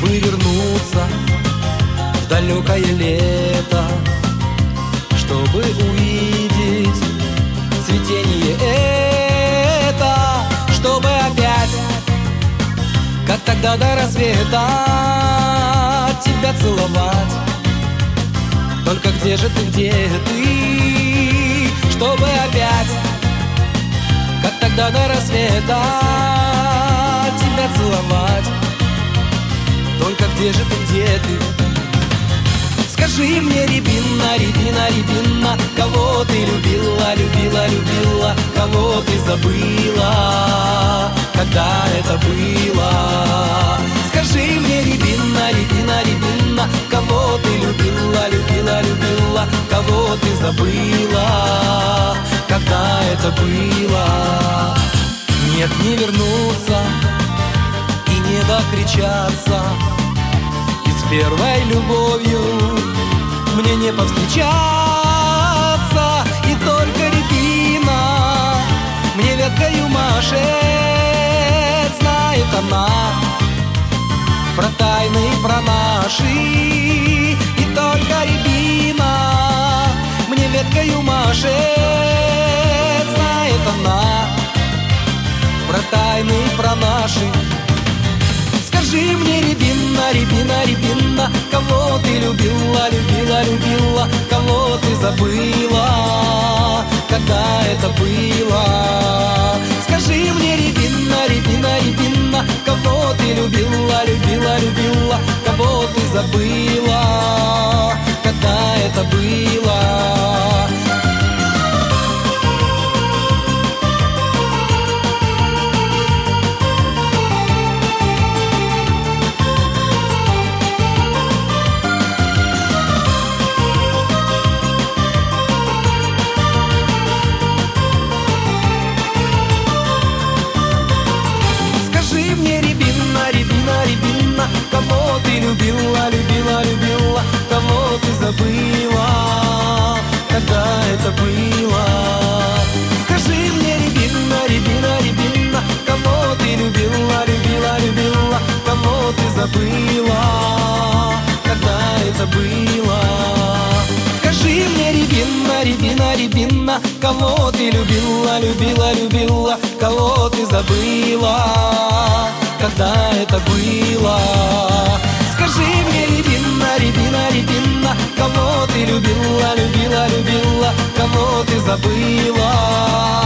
чтобы вернуться в далекое лето, чтобы увидеть цветение это, чтобы опять, как тогда до рассвета, тебя целовать. Только где же ты, чтобы опять, как тогда до рассвета, тебя целовать. Только где же ты? Скажи мне, рябина, рябина, рябина, кого ты любила, любила, любила, кого ты забыла, когда это было? Скажи мне, рябина, рябина, рябина, кого ты любила, любила, любила, кого ты забыла, когда это было? Нет, не вернуться и не докричаться, и с первой любовью мне не повстречаться. И только рябина мне веткою машет, знает она про тайны, про наши. И только рябина мне веткою машет, знает она про тайны, про наши. Скажи мне, рябина, рябина, рябина, кого ты любила, любила, любила, кого ты забыла, когда это было? Скажи мне, рябина, рябина, рябина, кого ты любила, любила, любила, кого ты забыла, когда это было? Кого ты любила, любила, любила, кого ты забыла, когда это было? Скажи мне, рябина, рябина, рябина, кого ты любила, любила, любила, кого ты забыла, когда это было? Скажи мне, рябина, рябина, рябина, кого ты любила, любила, любила, кого ты забыла, когда это было? Скажи мне, рябина, рябина, рябина, кого ты любила, любила, любила, кого ты забыла,